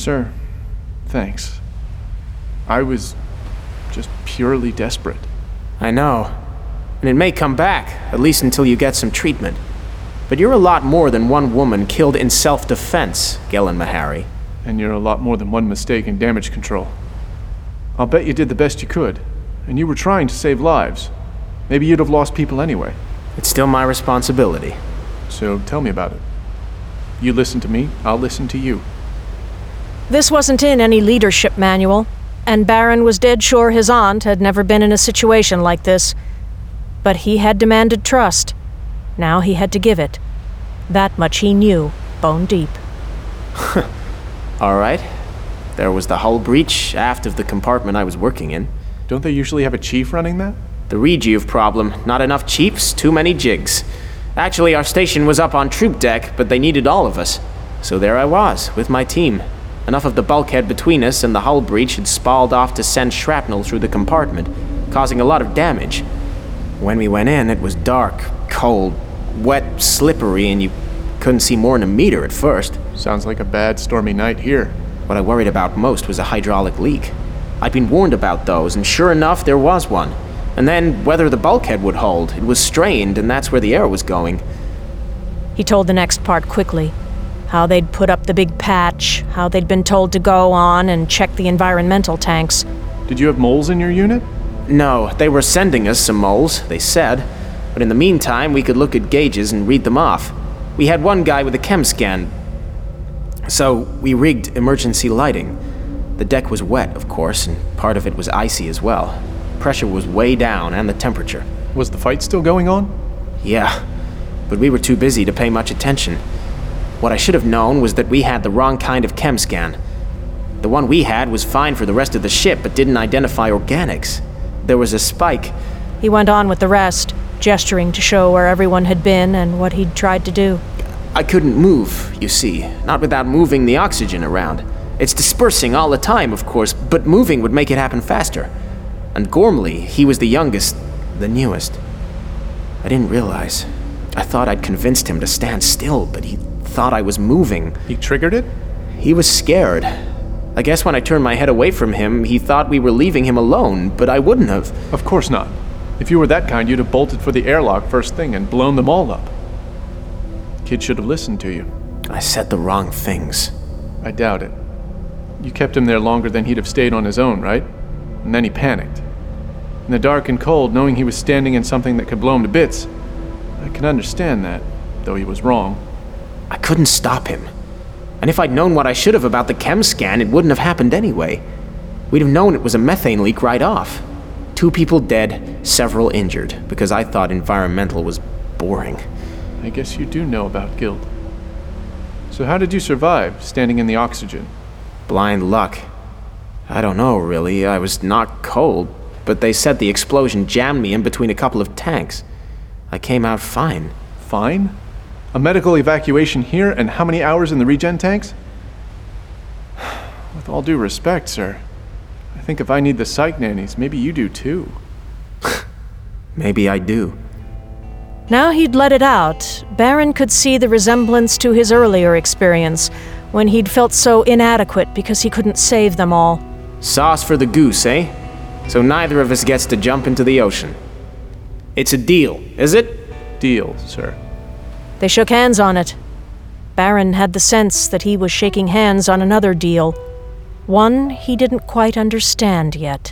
Sir, thanks. I was just purely desperate. I know. And it may come back, at least until you get some treatment. But you're a lot more than one woman killed in self-defense, Gillen Meharry. And you're a lot more than one mistake in damage control. I'll bet you did the best you could, and you were trying to save lives. Maybe you'd have lost people anyway. It's still my responsibility. So tell me about it. You listen to me, I'll listen to you. This wasn't in any leadership manual, and Baron was dead sure his aunt had never been in a situation like this. But he had demanded trust. Now he had to give it. That much he knew, bone deep. All right. There was the hull breach aft of the compartment I was working in. Don't they usually have a chief running that? The Regieve problem. Not enough chiefs, too many jigs. Actually, our station was up on troop deck, but they needed all of us. So there I was, with my team. Enough of the bulkhead between us and the hull breach had spalled off to send shrapnel through the compartment, causing a lot of damage. When we went in, it was dark, cold, wet, slippery, and you couldn't see more than a meter at first. Sounds like a bad, stormy night here. What I worried about most was a hydraulic leak. I'd been warned about those, and sure enough, there was one. And then whether the bulkhead would hold. It was strained, and that's where the air was going. He told the next part quickly. How they'd put up the big patch, how they'd been told to go on and check the environmental tanks. Did you have moles in your unit? No, they were sending us some moles, they said. But in the meantime, we could look at gauges and read them off. We had one guy with a chem scan. So we rigged emergency lighting. The deck was wet, of course, and part of it was icy as well. Pressure was way down, and the temperature. Was the fight still going on? Yeah, but we were too busy to pay much attention. What I should have known was that we had the wrong kind of chem scan. The one we had was fine for the rest of the ship, but didn't identify organics. There was a spike. He went on with the rest, gesturing to show where everyone had been and what he'd tried to do. I couldn't move, you see, not without moving the oxygen around. It's dispersing all the time, of course, but moving would make it happen faster. And Gormley, he was the youngest, the newest. I didn't realize. I thought I'd convinced him to stand still, but he thought I was moving. He triggered it? He was scared. I guess when I turned my head away from him, he thought we were leaving him alone, but I wouldn't have. Of course not. If you were that kind, you'd have bolted for the airlock first thing and blown them all up. Kid should have listened to you. I said the wrong things. I doubt it. You kept him there longer than he'd have stayed on his own, right? And then he panicked. In the dark and cold, knowing he was standing in something that could blow him to bits. I can understand that, though he was wrong. I couldn't stop him. And if I'd known what I should have about the chem scan, it wouldn't have happened anyway. We'd have known it was a methane leak right off. 2 people dead, several injured, because I thought environmental was boring. I guess you do know about guilt. So how did you survive, standing in the oxygen? Blind luck. I don't know, really. I was knocked cold, but they said the explosion jammed me in between a couple of tanks. I came out fine. Fine? A medical evacuation here and how many hours in the regen tanks? With all due respect, sir, I think if I need the psych nannies, maybe you do too. Maybe I do. Now he'd let it out, Baron could see the resemblance to his earlier experience, when he'd felt so inadequate because he couldn't save them all. Sauce for the goose, eh? So neither of us gets to jump into the ocean. It's a deal, is it? Deal, sir. They shook hands on it. Baron had the sense that he was shaking hands on another deal, one he didn't quite understand yet.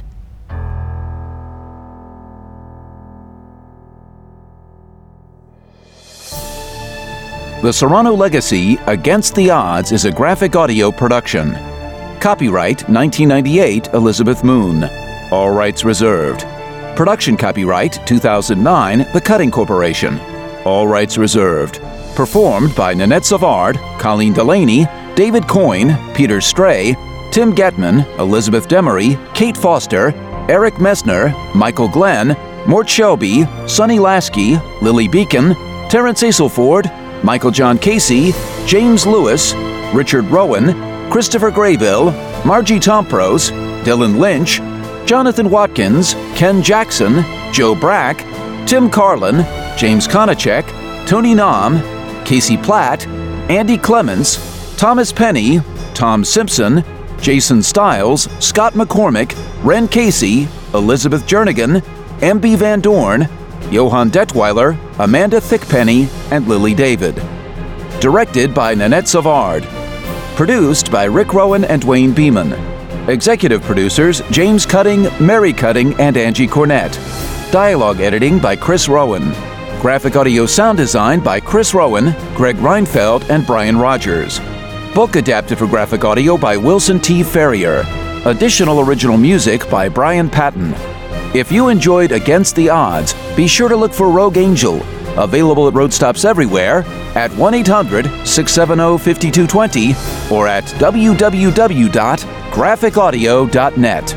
The Serrano Legacy, Against the Odds is a graphic audio production. Copyright 1998 Elizabeth Moon. All rights reserved. Production copyright 2009 The Cutting Corporation. All rights reserved. Performed by Nanette Savard, Colleen Delaney, David Coyne, Peter Stray, Tim Getman, Elizabeth Demery, Kate Foster, Eric Messner, Michael Glenn, Mort Shelby, Sonny Lasky, Lily Beacon, Terrence Aselford, Michael John Casey, James Lewis, Richard Rowan, Christopher Graybill, Margie Tomprose, Dylan Lynch, Jonathan Watkins, Ken Jackson, Joe Brack, Tim Carlin, James Konachek, Tony Nam, Casey Platt, Andy Clements, Thomas Penny, Tom Simpson, Jason Stiles, Scott McCormick, Ren Casey, Elizabeth Jernigan, M.B. Van Dorn, Johann Detweiler, Amanda Thickpenny, and Lily David. Directed by Nanette Savard. Produced by Rick Rowan and Wayne Beeman. Executive producers James Cutting, Mary Cutting, and Angie Cornett. Dialogue editing by Chris Rowan. Graphic audio sound design by Chris Rowan, Greg Reinfeld, and Brian Rogers. Book adapted for graphic audio by Wilson T. Ferrier. Additional original music by Brian Patton. If you enjoyed Against the Odds, be sure to look for Rogue Angel, available at road stops everywhere, at 1-800-670-5220 or at www.graphicaudio.net.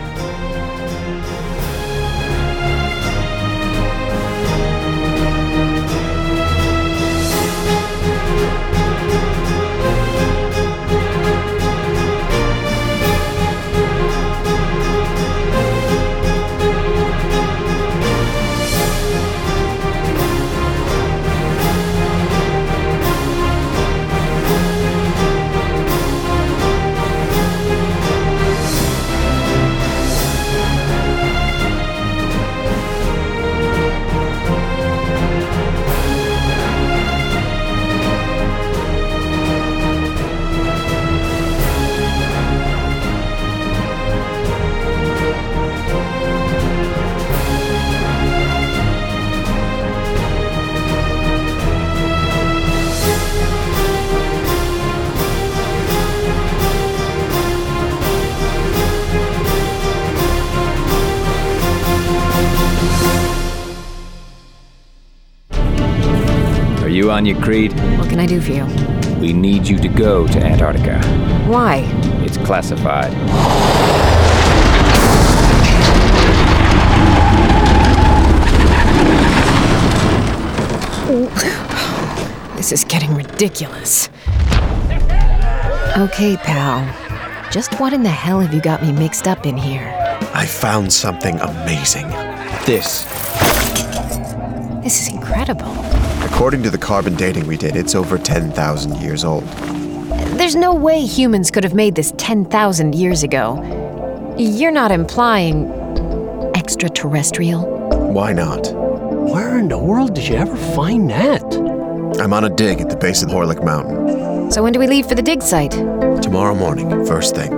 Are you on your Creed? What can I do for you? We need you to go to Antarctica. Why? It's classified. This is getting ridiculous. Okay, pal. Just what in the hell have you got me mixed up in here? I found something amazing. This. This is incredible. According to the carbon dating we did, it's over 10,000 years old. There's no way humans could have made this 10,000 years ago. You're not implying extraterrestrial? Why not? Where in the world did you ever find that? I'm on a dig at the base of Horlick Mountain. So when do we leave for the dig site? Tomorrow morning, first thing.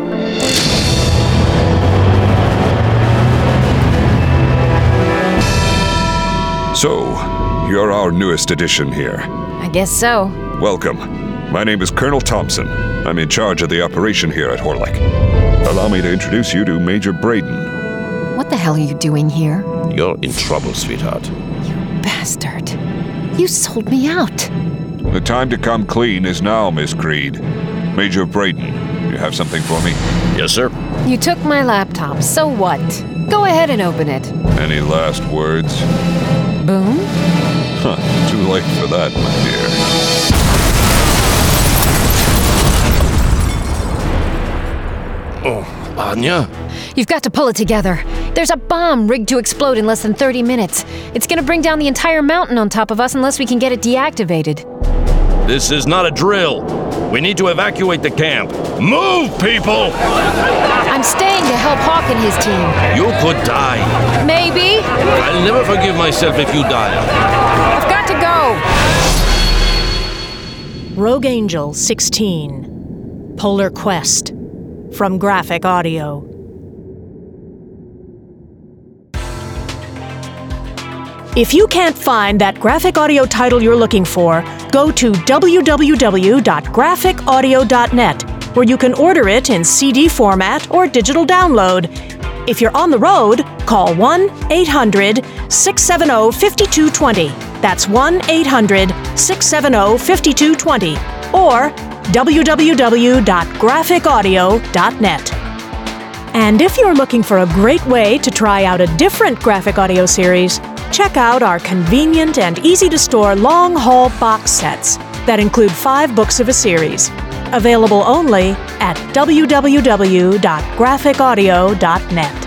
So, you're our newest addition here. I guess so. Welcome. My name is Colonel Thompson. I'm in charge of the operation here at Horlick. Allow me to introduce you to Major Braden. What the hell are you doing here? You're in trouble, sweetheart. You bastard. You sold me out. The time to come clean is now, Miss Creed. Major Braden, you have something for me? Yes, sir. You took my laptop, so what? Go ahead and open it. Any last words? Boom? Huh, too late for that, my dear. Oh, Anya? You've got to pull it together. There's a bomb rigged to explode in less than 30 minutes. It's gonna bring down the entire mountain on top of us unless we can get it deactivated. This is not a drill. We need to evacuate the camp. Move, people! I'm staying to help Hawk and his team. You could die. Maybe. I'll never forgive myself if you die. I've got to go. Rogue Angel 16. Polar Quest. From Graphic Audio. If you can't find that graphic audio title you're looking for, go to www.graphicaudio.net, where you can order it in CD format or digital download. If you're on the road, call 1-800-670-5220. That's 1-800-670-5220 or www.graphicaudio.net. And if you're looking for a great way to try out a different graphic audio series, check out our convenient and easy-to-store long-haul box sets that include 5 books of a series, available only at www.graphicaudio.net.